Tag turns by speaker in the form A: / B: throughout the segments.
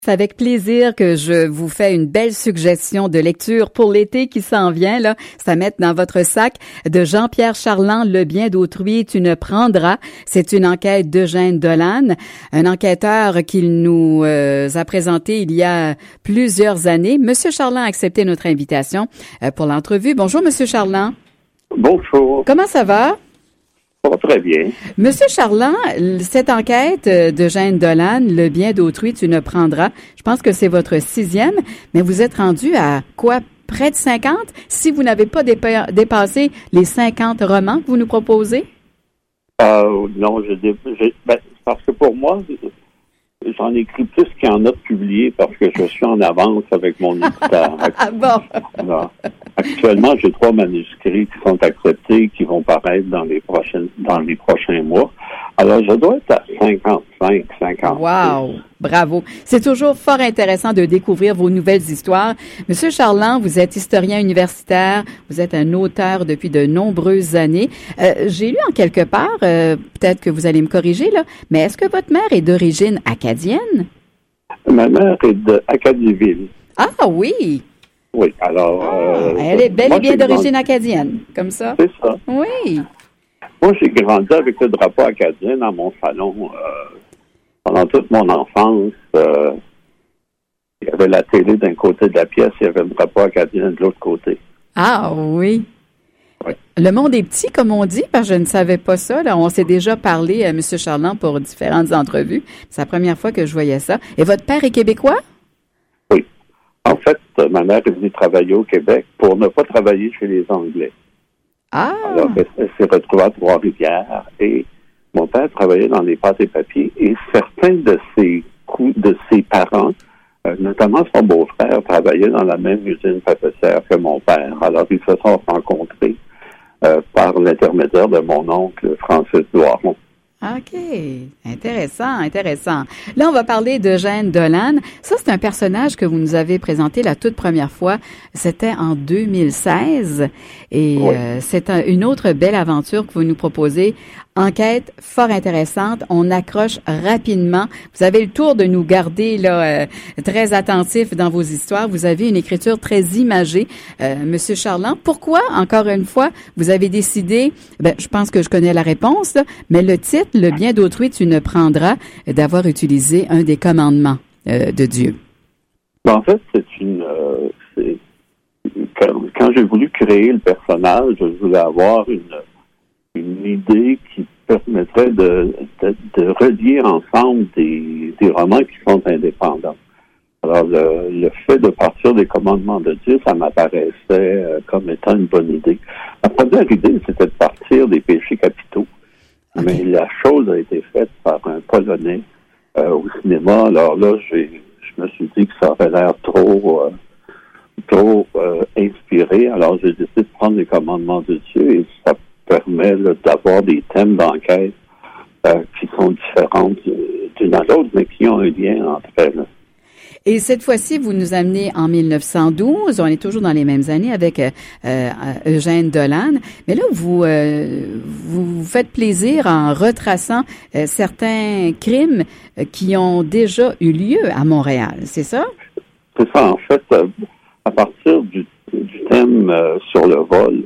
A: C'est avec plaisir que je vous fais une belle suggestion de lecture pour l'été qui s'en vient, là. Ça mettre dans votre sac de Jean-Pierre Charland, Le bien d'autrui, tu ne prendras. C'est une enquête d'Eugène Dolan, un enquêteur qu'il nous a présenté il y a plusieurs années. Monsieur Charland a accepté notre invitation pour l'entrevue. Bonjour, Monsieur Charland.
B: Bonjour.
A: Comment ça va?
B: Ça va très bien.
A: Monsieur Charland, cette enquête d'Eugène Dolan, Le bien d'autrui, tu ne prendras, je pense que c'est votre 6e, mais vous êtes rendu à quoi? Près de 50? Si vous n'avez pas dépassé les 50 romans que vous nous proposez?
B: Non, parce que pour moi, j'en écris plus qu'il y en a de publiés parce que je suis en avance avec mon éditeur.
A: Ah bon?
B: Alors, actuellement, j'ai 3 manuscrits qui sont acceptés, qui vont paraître dans les prochains mois. Alors, je dois être à 55, 50.
A: Wow! Bravo! C'est toujours fort intéressant de découvrir vos nouvelles histoires. Monsieur Charland, vous êtes historien universitaire, vous êtes un auteur depuis de nombreuses années. J'ai lu en quelque part, peut-être que vous allez me corriger, là, mais est-ce que votre mère est d'origine acadienne?
B: Ma mère est d'Acadieville.
A: Ah oui!
B: Oui, alors...
A: elle est bel et bien d'origine acadienne, comme ça?
B: C'est ça.
A: Oui.
B: Moi, j'ai grandi avec le drapeau acadien dans mon salon. Pendant toute mon enfance, il y avait la télé d'un côté de la pièce, il y avait le drapeau acadien de l'autre côté.
A: Ah oui.
B: Oui.
A: Le monde est petit, comme on dit, parce que je ne savais pas ça. Là, on s'est déjà parlé, M. Charland, pour différentes entrevues. C'est la première fois que je voyais ça. Et votre père est québécois?
B: Oui. En fait, ma mère est venue travailler au Québec pour ne pas travailler chez les Anglais.
A: Ah!
B: Alors, elle s'est retrouvée à Trois-Rivières et mon père travaillait dans les pâtes et papiers et certains de ses parents, notamment son beau-frère, travaillaient dans la même usine pâtissière que mon père. Alors, ils se sont rencontrés par l'intermédiaire de mon oncle Francis Doiron.
A: OK. Intéressant. Là, on va parler d'Eugène Dolan. Ça, c'est un personnage que vous nous avez présenté la toute première fois. C'était en 2016. Et
B: oui.
A: C'est une autre belle aventure que vous nous proposez. Enquête fort intéressante. On accroche rapidement. Vous avez le tour de nous garder là très attentifs dans vos histoires. Vous avez une écriture très imagée. Monsieur Charland, pourquoi, encore une fois, vous avez décidé, je pense que je connais la réponse, là, mais le titre, Le bien d'autrui, tu ne prendras, d'avoir utilisé un des commandements de Dieu?
B: En fait, quand j'ai voulu créer le personnage, je voulais avoir une idée qui permettrait de relier ensemble des romans qui sont indépendants. Alors, le fait de partir des commandements de Dieu, ça m'apparaissait comme étant une bonne idée. La première idée, c'était de partir des péchés capitaux. Okay. Mais la chose a été faite par un Polonais au cinéma. Alors là, je me suis dit que ça avait l'air trop inspiré. Alors, j'ai décidé de prendre les commandements de Dieu et ça permet là, d'avoir des thèmes d'enquête qui sont différents d'une à l'autre, mais qui ont un lien entre elles.
A: Et cette fois-ci, vous nous amenez en 1912. On est toujours dans les mêmes années avec Eugène Dolan. Mais là, vous faites plaisir en retraçant certains crimes qui ont déjà eu lieu à Montréal. C'est ça?
B: C'est ça. En fait, à partir du thème sur le vol,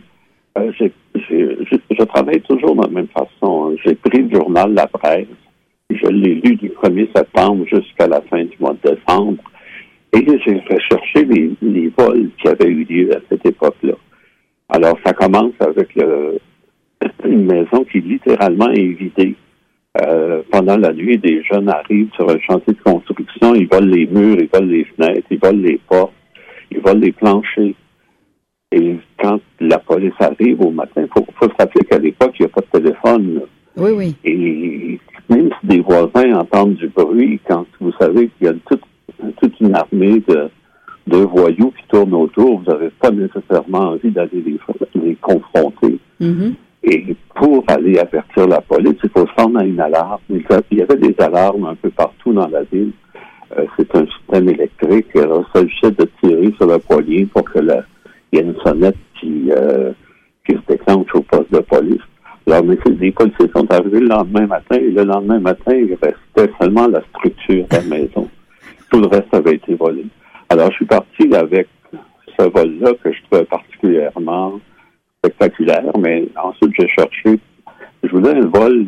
B: je travaille toujours de la même façon. J'ai pris le journal La Presse. Je l'ai lu du 1er septembre jusqu'à la fin du mois de décembre. Et j'ai recherché les vols qui avaient eu lieu à cette époque-là. Alors, ça commence avec une maison qui littéralement est vidée. Pendant la nuit, des jeunes arrivent sur un chantier de construction. Ils volent les murs, ils volent les fenêtres, ils volent les portes, ils volent les planchers. Et quand la police arrive au matin, il faut se rappeler qu'à l'époque, il n'y a pas de téléphone. Là.
A: Oui, oui.
B: Et même si des voisins entendent du bruit, quand vous savez qu'il y a toute une armée de voyous qui tournent autour, vous n'avez pas nécessairement envie d'aller les confronter.
A: Mm-hmm.
B: Et pour aller avertir la police, il faut se rendre à une alarme. Il y avait des alarmes un peu partout dans la ville. C'est un système électrique. Alors, il s'agissait de tirer sur le poignet pour que il y ait une sonnette qui se déclenche au poste de police. Alors, mais les policiers sont arrivés le lendemain matin, et le lendemain matin, il restait seulement la structure de la maison. tout le reste avait été volé. Alors, je suis parti avec ce vol-là que je trouvais particulièrement spectaculaire, mais ensuite, je voulais un vol,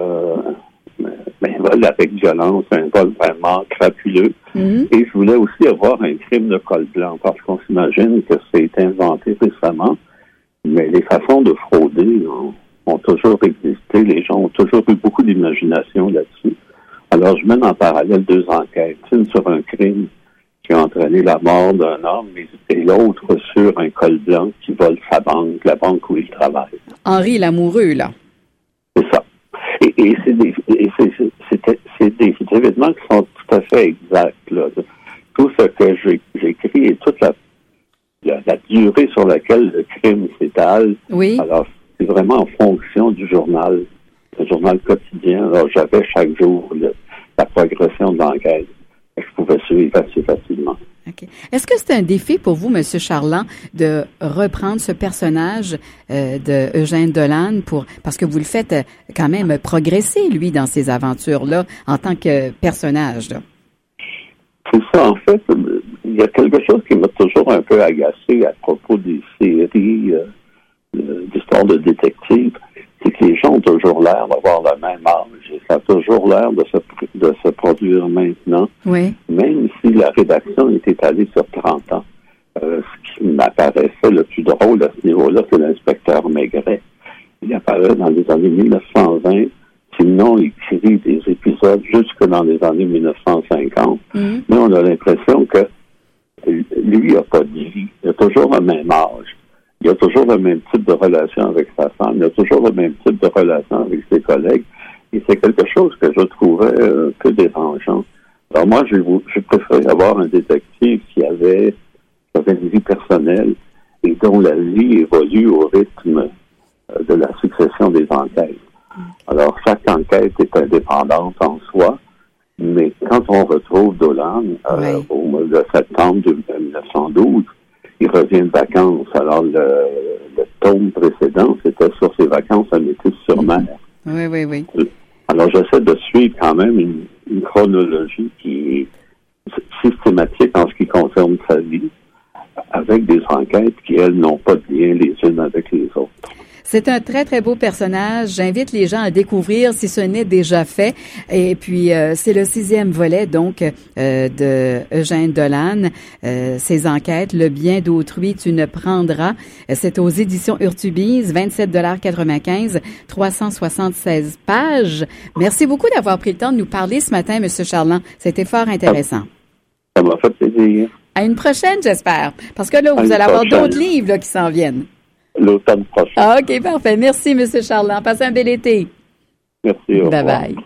B: un vol avec violence, un vol vraiment crapuleux. Et je voulais aussi avoir un crime de col blanc, parce qu'on s'imagine que c'est inventé récemment, mais les façons de frauder ont toujours existé. Les gens ont toujours eu beaucoup d'imagination là-dessus. Alors, je mène en parallèle 2 enquêtes. Une sur un crime qui a entraîné la mort d'un homme et l'autre sur un col blanc qui vole sa banque, la banque où il travaille.
A: Henri Lamoureux, là.
B: C'est ça. Et c'est des événements qui sont tout à fait exacts, là. Tout ce que j'écris et toute la durée sur laquelle le crime s'étale.
A: Oui.
B: Alors, c'est vraiment en fonction du journal, le journal quotidien. Alors, j'avais chaque jour la progression de l'enquête. Je pouvais suivre assez facilement.
A: Okay. Est-ce que c'est un défi pour vous, M. Charland, de reprendre ce personnage de Eugène Delanne parce que vous le faites quand même progresser, lui, dans ces aventures-là, en tant que personnage, là?
B: C'est ça, en fait. Il y a quelque chose qui m'a toujours un peu agacé à propos des séries d'histoires de détectives, c'est que les gens ont toujours l'air d'avoir le même âge. Et ça a toujours l'air de se produire maintenant.
A: Oui.
B: Même si la rédaction est étalée sur 30 ans. Ce qui m'apparaissait le plus drôle à ce niveau-là, c'est l'inspecteur Maigret. Il apparaît dans les années 1920, sinon il écrit des épisodes jusque dans les années 1950. Mais on a l'impression que lui n'a pas de vie. Il a toujours le même âge. Il a toujours le même type de relation avec sa femme. Il a toujours le même type de relation avec ses collègues. Et c'est quelque chose que je trouvais un peu dérangeant. Alors moi, j'ai préféré avoir un détective qui avait une vie personnelle et dont la vie évolue au rythme de la succession des enquêtes. Alors, chaque enquête est indépendante en soi, mais quand on retrouve Dolan au mois de septembre 1912, il revient de vacances. Alors, le tome précédent, c'était sur ses vacances à Métis-sur-Mer.
A: Oui.
B: Alors, j'essaie de suivre quand même une chronologie qui est systématique en ce qui concerne sa vie, avec des enquêtes qui, elles, n'ont pas de lien les unes avec les autres.
A: C'est un très, très beau personnage. J'invite les gens à découvrir si ce n'est déjà fait. Et puis, c'est le 6e volet, donc, de Eugène Delanne. Ses enquêtes, Le bien d'autrui, tu ne prendras. C'est aux éditions Urtubise, 27,95 $, 376 pages. Merci beaucoup d'avoir pris le temps de nous parler ce matin, M. Charland. C'était fort intéressant.
B: Ça m'a fait plaisir.
A: À une prochaine, j'espère. Parce que là, vous allez avoir d'autres livres là, qui s'en viennent.
B: L'automne prochain.
A: Ah, OK, parfait. Merci, M. Charland. Passez un bel été.
B: Merci. Au revoir.
A: Bye-bye.